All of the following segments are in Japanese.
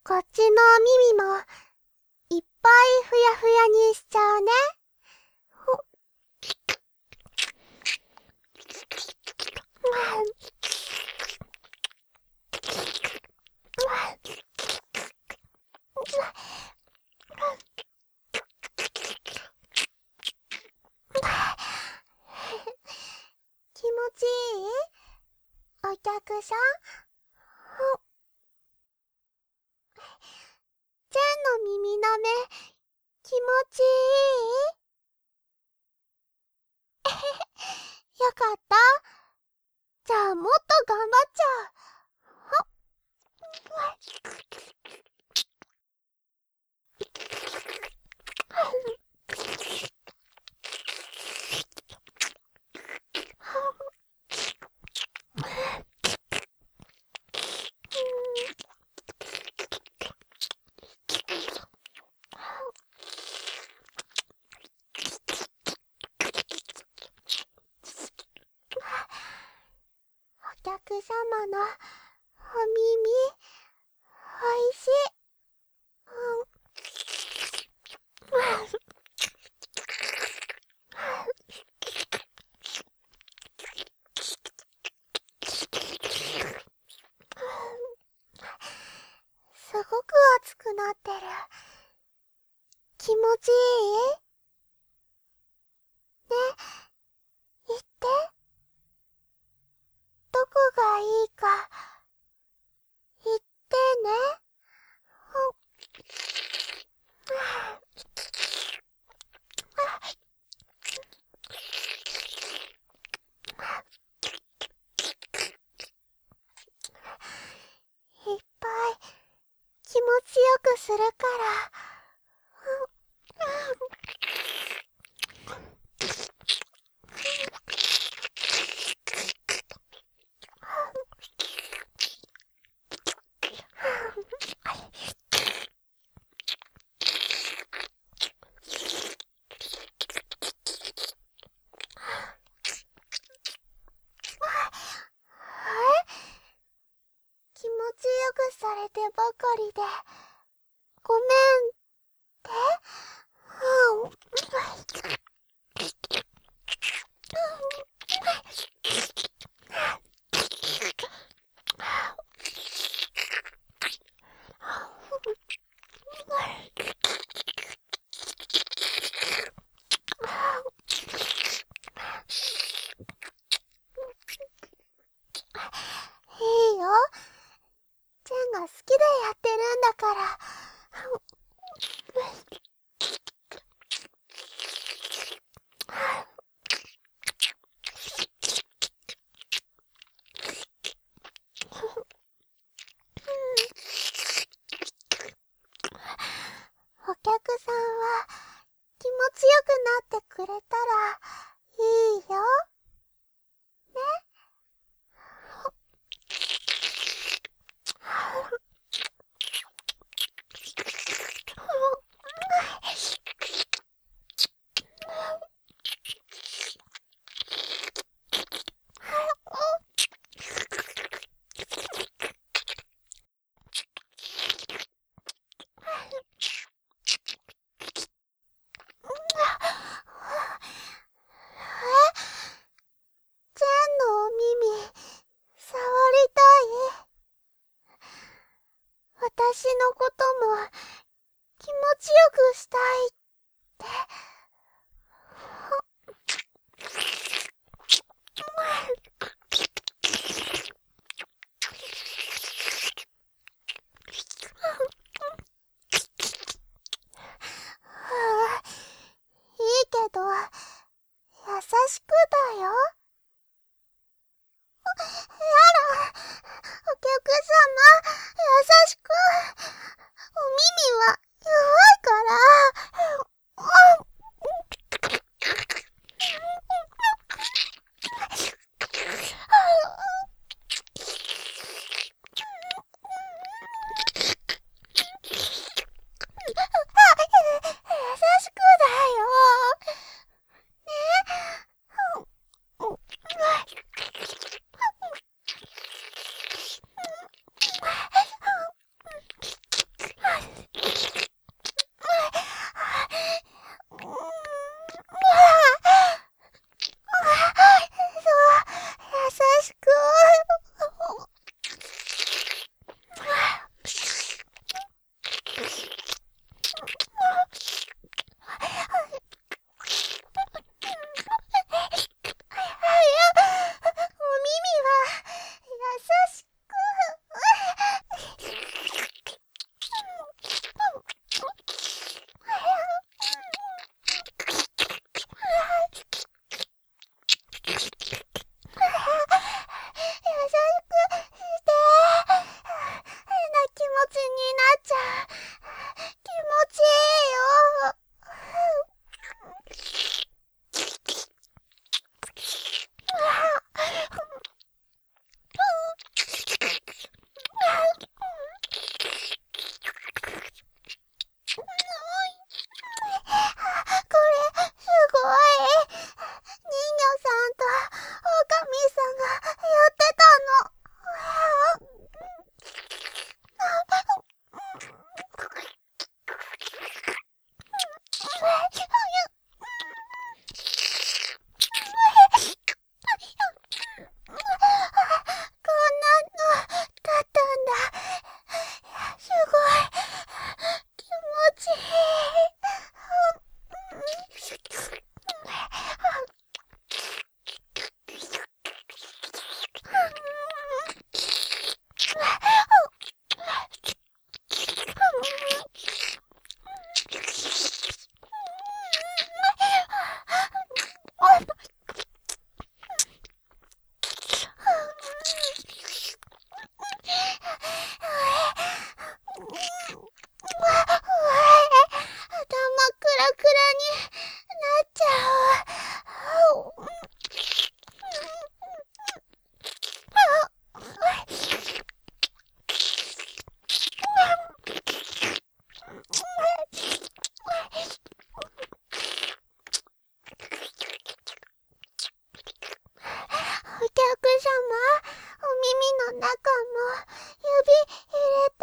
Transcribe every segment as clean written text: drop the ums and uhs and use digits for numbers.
こっちの耳もいっぱいふやふやにしちゃうね。気持ちいい？お客さん？チェンの耳の目、気持ちいい？よかった。じゃあもっと頑張っちゃう。お客様のお耳、おいしい。すごく熱くなってる。気持ちいい？ね、言って。どこがいいか、言ってね。いっぱい気持ちよくするから。気持ちよくされてばかりでごめんって。いいよ。チェンが好きでやってるんだから。お客さんは気持ちよくなってくれたらいいよ。ね。チェンのお耳、触りたい？私のことも気持ちよくしたいって。いいけど、優しくだよ。やら、お客様、優しく。お耳は弱いから。 ちになっちゃう。気持ちいいよ。これ、すごい。人魚さんと狼さんがやってたの。こんなのだったんだ。すごい。気持ちいい。頭クラクラになっちゃう。お客様、お耳の中も指入れて。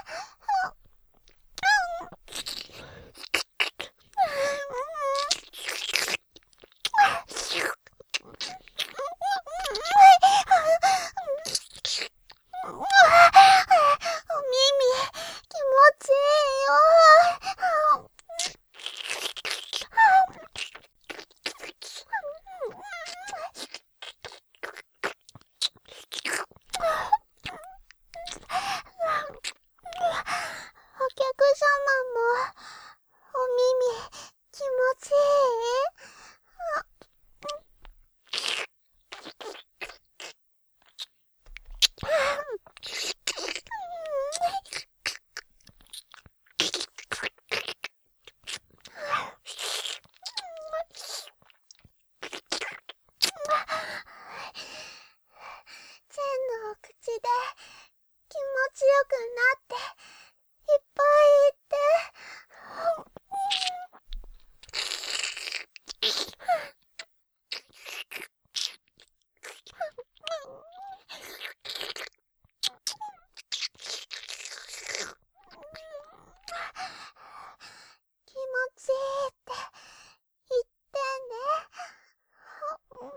お耳、気持ちいいよ。お客様もお耳気持ちいい？チェンのお口で気持ちよくなっていっぱい言って。気持ちいいって言ってね。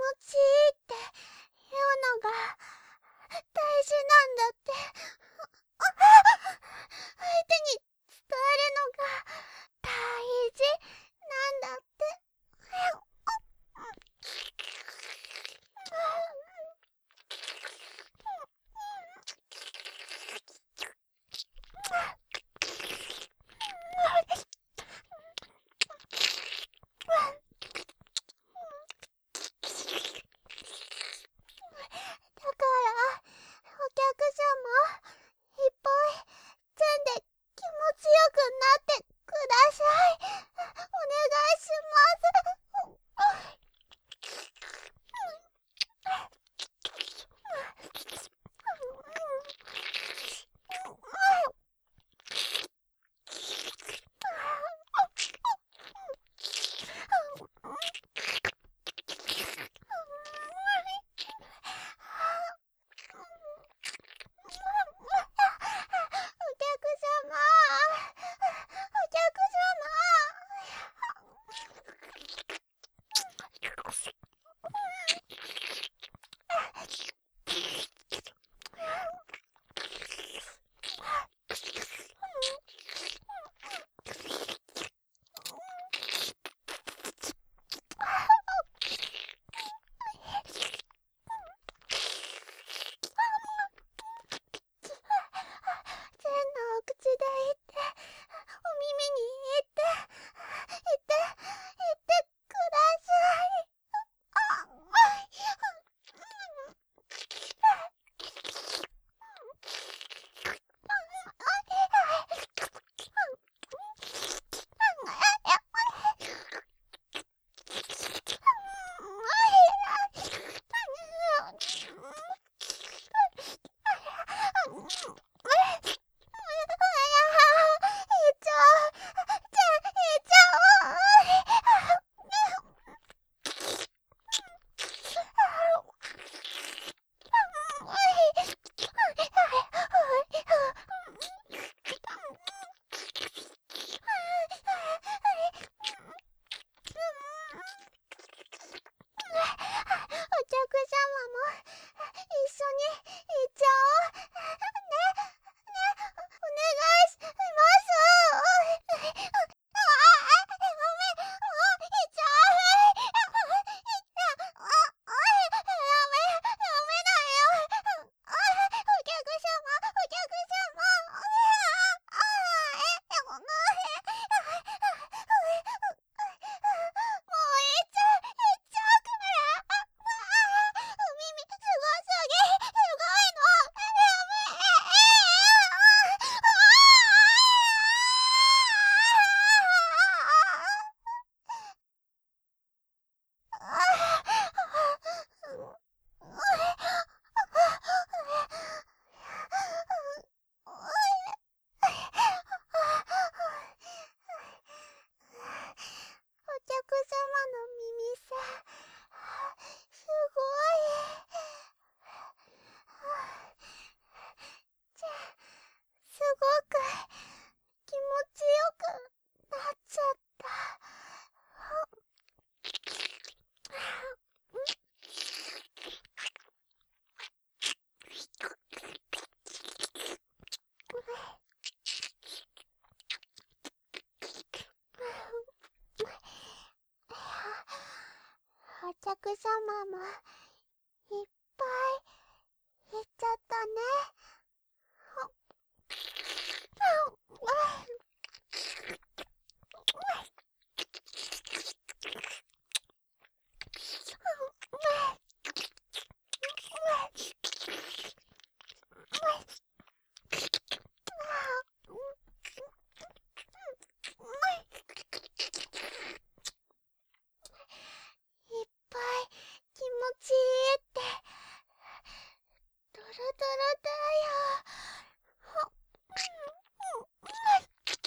ちいいっていうのが大事なんだって。相手に伝えるのが大事なんだって。だから、お客様、いっぱい全で気持ちよくなってください。お願いします。お客様、お客全のお口で言って、お耳に言ってください。お客様も一緒に行っちゃおう。ね、お願いします。ごめん、もう行っちゃう。ダメだよ。お客様、お客様。もう行っちゃうから。耳すごいの。お客様の耳栓、すごい。すごく気持ちよくなっちゃった。お客様もいっぱい言っちゃったね。いっぱい気持ちいいって、ドロドロだよ。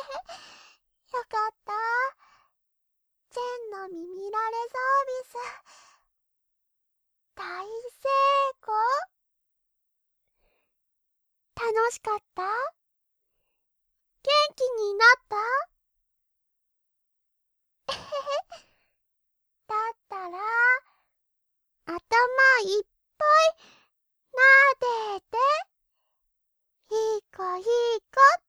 よかった。チェンの耳られサービス大成功。楽しかった？元気になった？だったら頭いっぱいなでて、いい子いい子って。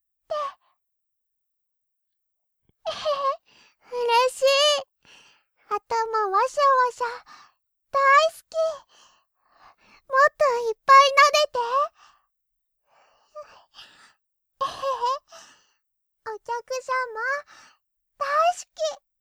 嬉しい。頭わしゃわしゃ大好き。もっといっぱいなでて。お客様大好き。